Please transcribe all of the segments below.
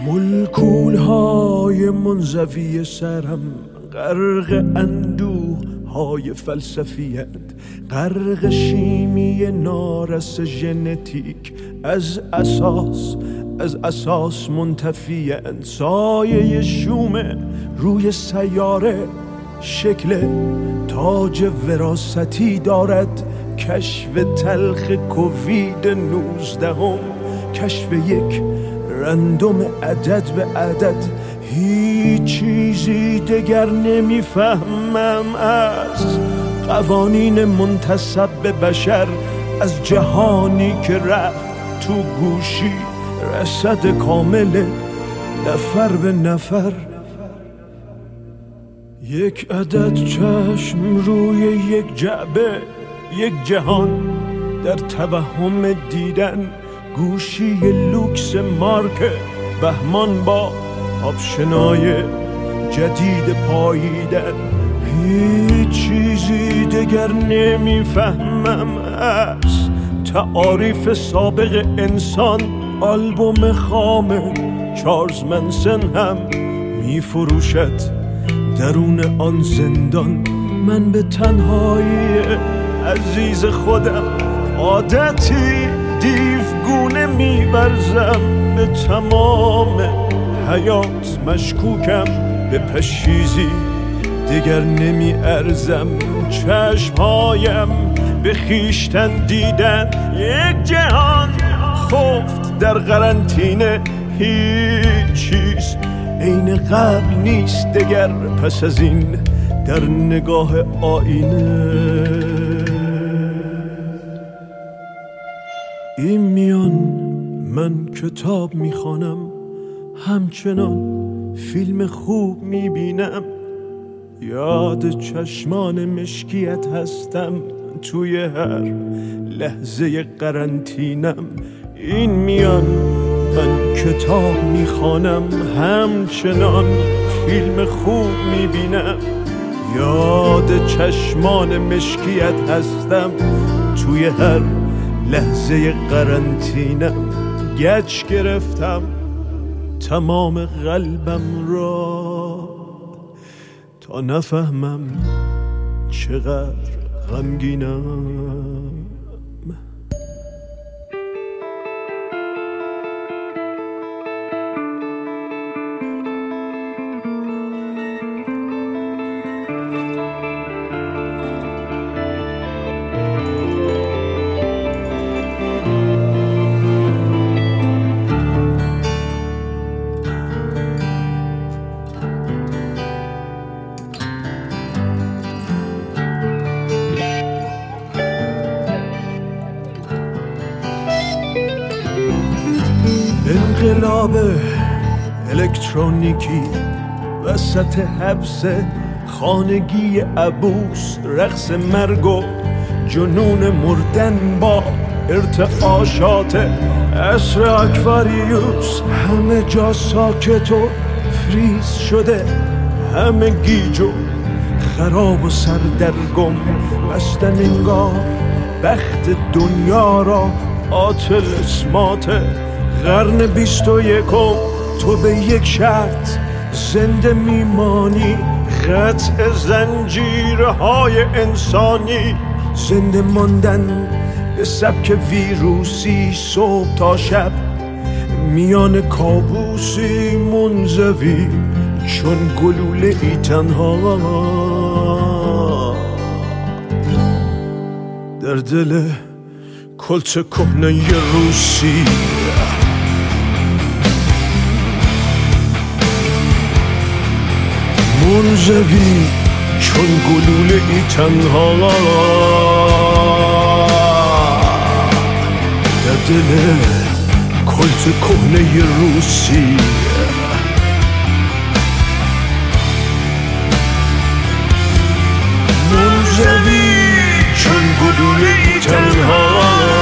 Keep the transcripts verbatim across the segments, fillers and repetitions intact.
ملکولهای منزوی سرم غرق اندوه های فلسفیت، غرق شیمی نارس ژنتیک، از اساس از اساس منتفی‌اند. سایه شومه روی سیاره شکل تاج وراثتی دارد. کشف تلخ کووید نوزدهم، کشف یک رندوم عدد به عدد. هیچ چیزی دگر نمیفهمم از قوانین منتسب به بشر، از جهانی که رفت تو گوشی رصد کامل نفر به نفر. یک عدد چشم روی یک جعبه، یک جهان در توهم دیدن. گوشی لوکس مارک بهمان با آپشنای جدید پاییدن. هیچ چیزی دگر نمیفهمم از تعاریف سابق انسان. آلبوم خام چارلز منسن هم میفروشد درون آن زندان. من به تنهایی عزیز خودم عادتی دیوگونه می‌ورزم. به تمام حیات مشکوکم، به پشیزی دیگر نمی ارزم. چشمهایم به خیشتن دیدن، یک جهان خفت در قرنطینه. هیچ چیز عین قبل نیست دگر پس از این در نگاه آینه. این میان من کتاب میخوانم، همچنان فیلم خوب میبینم. یاد چشمان مشکیت هستم توی هر لحظه قرنطینم. این میان من کتاب میخوانم، همچنان فیلم خوب میبینم. یاد چشمان مشکیت هستم توی هر لحظه قرنطینم. گچ گرفتم تمام قلبم را تا نفهمم چقدر غمگینم. انقلاب الکترونیکی وسط حبس خانگی عبوس، رقص مرگ و جنون مردن با ارتعاشات عصر اکواریوس. همه جا ساکت و فریز شده، همه گیج و خراب و سردرگم. بستن انگار بخت دنیا را آتل اسماته. قرن بیست و یکم تو به یک شرط زنده میمانی، قطع زنجیرهای انسانی. زنده ماندن به سبک ویروسی، صبح تا شب میان کابوسی منزوی چون گلوله ای تنها در دل کلت کهنه ی روسی. منزوی چون گلوله ای تنها در دل کلت کهنه ی روسی. منزوی چون گلوله ای تنها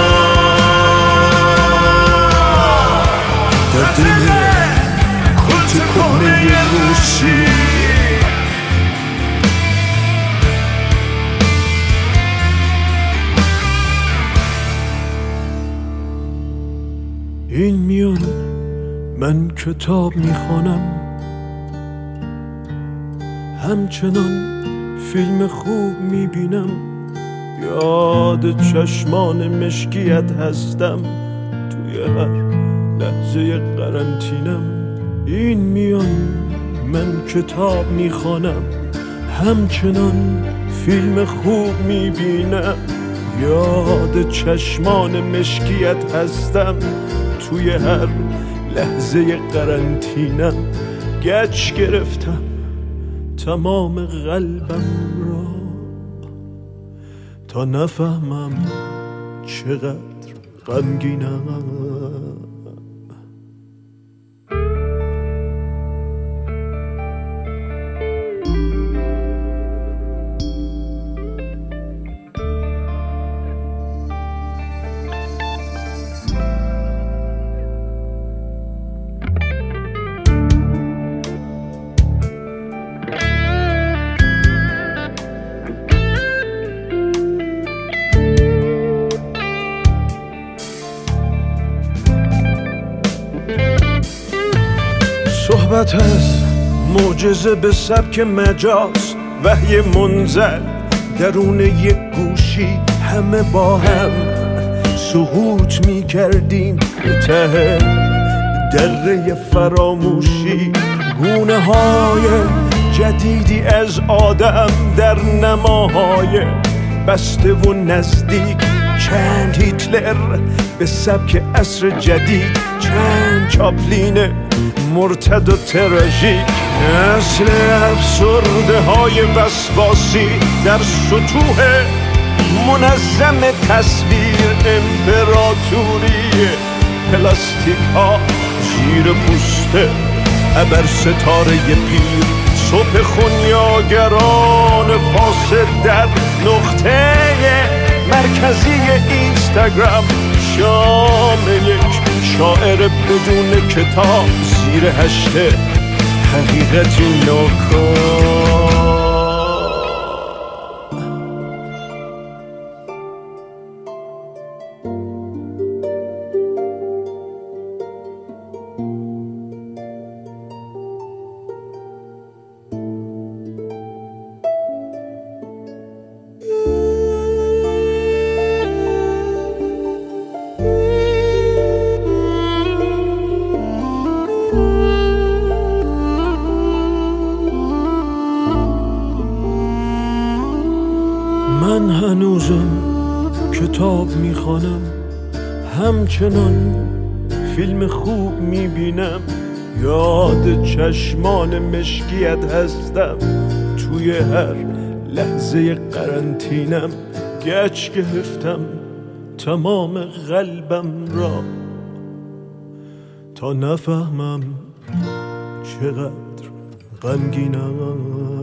در دل کلت کهنه ی روسی. این میون من کتاب میخوانم، همچنان فیلم خوب میبینم، یاد چشمان مشکیت هستم توی هر لحظه قرنطینم. این میان من کتاب میخوانم، همچنان فیلم خوب میبینم، یاد چشمان مشکیت هستم توی هر لحظه قرنطینم. گچ گرفتم تمام قلبم را تا نفهمم چقدر غمگینم. صحبت از معجزه به سبک مجاز، وحی منزل درون یک گوشی، همه با هم سقوط می کردیم به ته دره فراموشی. گونه های جدیدی از آدم در نماهای بسته و نزدیک، چند هیتلر به سبک عصر جدید، چند چاپلین مرتد و تراژیک. اصل افسرده های وسواسی در سطوح منظم تصویر، امپراتوری پلاستیک ها زیر پوست ابر ستاره پیر، صبح خونیاگران فاسد در نقطه مرکزی اینستاگرام، شام یک شاعر بدون کتاب زیر هشته حقیقتی ناکام. من هنوزم کتاب میخوانم، همچنان فیلم خوب میبینم، یاد چشمان مشکیت هستم توی هر لحظه قرنطینم. گچ گرفتم تمام قلبم را تا نفهمم چقدر غمگینم.